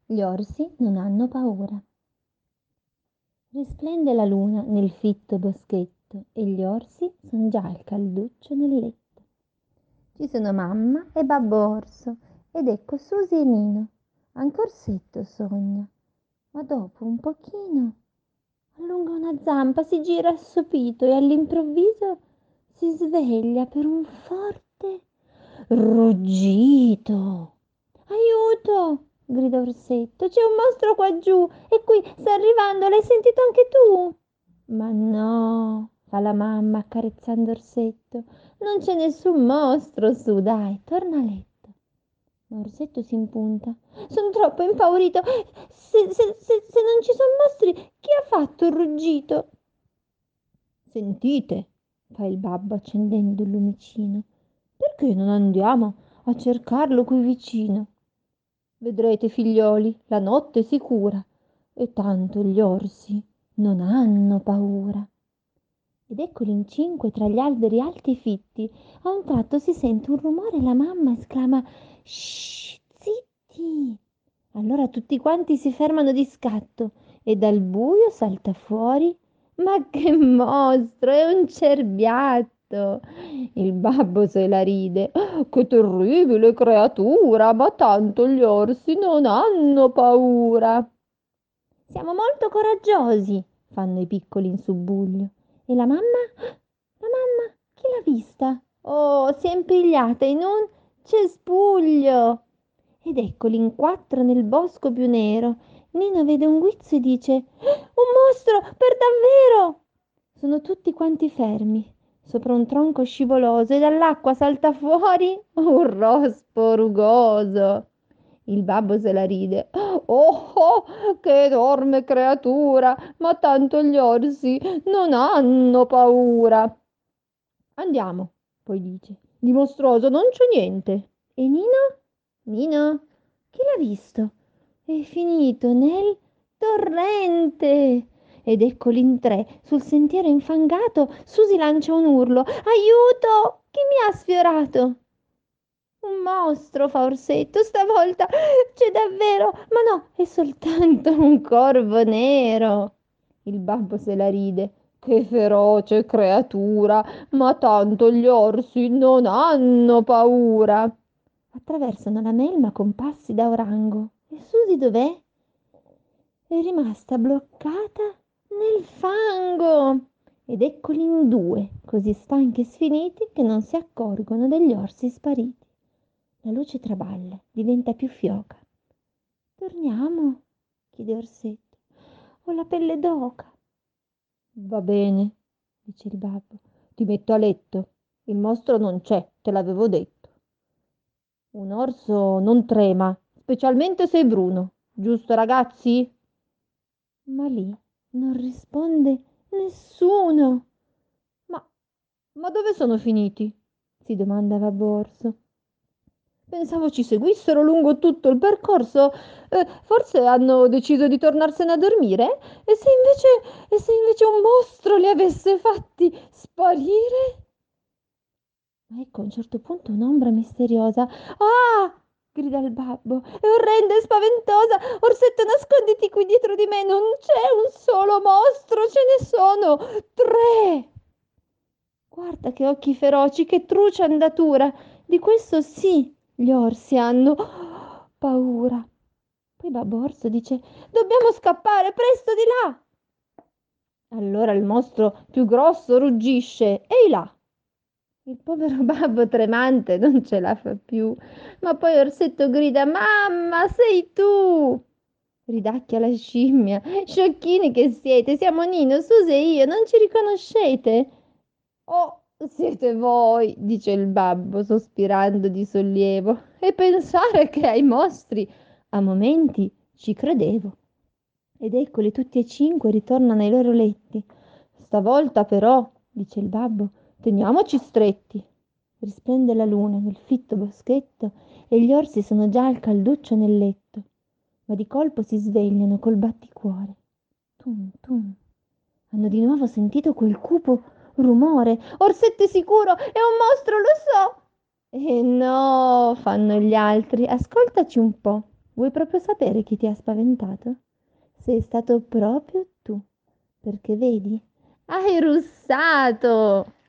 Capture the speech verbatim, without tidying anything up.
Gli orsi non hanno paura. Risplende la luna nel fitto boschetto e gli orsi son già al calduccio nel letto. Ci sono mamma e babbo orso ed ecco Susi e Nino. Anche Orsetto sogna, ma dopo un pochino allunga una zampa, si gira assopito e all'improvviso si sveglia per un forte ruggito. Aiuto! Grida Orsetto, c'è un mostro qua giù e qui sta arrivando, l'hai sentito anche tu? Ma no, fa la mamma accarezzando Orsetto, non c'è nessun mostro su, dai, torna a letto. Ma Orsetto si impunta, sono troppo impaurito, se, se, se, se non ci sono mostri, chi ha fatto il ruggito? Sentite, fa il babbo accendendo il lumicino, perché non andiamo a cercarlo qui vicino? Vedrete, figlioli, la notte è sicura e tanto gli orsi non hanno paura. Ed eccoli in cinque tra gli alberi alti e fitti. A un tratto si sente un rumore e la mamma esclama: Shh, zitti! Allora tutti quanti si fermano di scatto e dal buio salta fuori. Ma che mostro! È un cerbiatto! Il babbo se la ride. Che terribile creatura! Ma tanto gli orsi non hanno paura. Siamo molto coraggiosi, fanno i piccoli in subbuglio. E la mamma? La mamma, chi l'ha vista? Oh, si è impigliata in un cespuglio. Ed eccoli in quattro nel bosco più nero. Nino vede un guizzo e dice: Un mostro, per davvero! Sono tutti quanti fermi, sopra un tronco scivoloso e dall'acqua salta fuori un rospo rugoso. Il babbo se la ride. Oh, oh, che enorme creatura! Ma tanto gli orsi non hanno paura. Andiamo, poi dice. Di mostruoso non c'è niente. E Nino? Nino? Chi l'ha visto? È finito nel torrente. Ed eccoli in tre, sul sentiero infangato, Susi lancia un urlo. Aiuto! Chi mi ha sfiorato? Un mostro, fa Orsetto, stavolta c'è davvero, ma no, è soltanto un corvo nero. Il babbo se la ride. Che feroce creatura, ma tanto gli orsi non hanno paura. Attraversano la melma con passi da orango. E Susi dov'è? È rimasta bloccata nel fango. Ed eccoli in due, così stanchi e sfiniti che non si accorgono degli orsi spariti. La luce traballa, diventa più fioca. Torniamo? Chiede Orsetto. Ho la pelle d'oca. Va bene, dice il babbo. Ti metto a letto. Il mostro non c'è, te l'avevo detto. Un orso non trema, specialmente se è bruno. Giusto, ragazzi? Ma lì non risponde nessuno. Ma, ma dove sono finiti? Si domanda Babbo Orso. Pensavo ci seguissero lungo tutto il percorso. Eh, forse hanno deciso di tornarsene a dormire? E se invece, e se invece un mostro li avesse fatti sparire? Ma ecco a un certo punto un'ombra misteriosa. Ah! Grida il babbo. È orrenda e spaventosa. Orsetto, nasconditi qui dietro di me. Non c'è un solo mostro, ce ne sono tre. Guarda che occhi feroci, che truce andatura. Di questo sì, gli orsi hanno paura. Poi Babbo Orso dice: Dobbiamo scappare, presto di là! Allora il mostro più grosso ruggisce: Ehi là! Il povero babbo tremante non ce la fa più, ma poi Orsetto grida: Mamma, sei tu! Ridacchia la scimmia. Sciocchini che siete, siamo Nino, Susi e io, non ci riconoscete? Oh, siete voi, dice il babbo, sospirando di sollievo. E pensare che ai mostri a momenti ci credevo. Ed eccoli tutti e cinque ritornano ai loro letti. Stavolta però, dice il babbo, teniamoci stretti. Risplende la luna nel fitto boschetto e gli orsi sono già al calduccio nel letto, ma di colpo si svegliano col batticuore. Tum, tum. Hanno di nuovo sentito quel cupo rumore. Orsetto è sicuro, è un mostro, lo so. Eh no, fanno gli altri, ascoltaci un po'. Vuoi proprio sapere chi ti ha spaventato? Sei stato proprio tu, perché vedi, hai russato!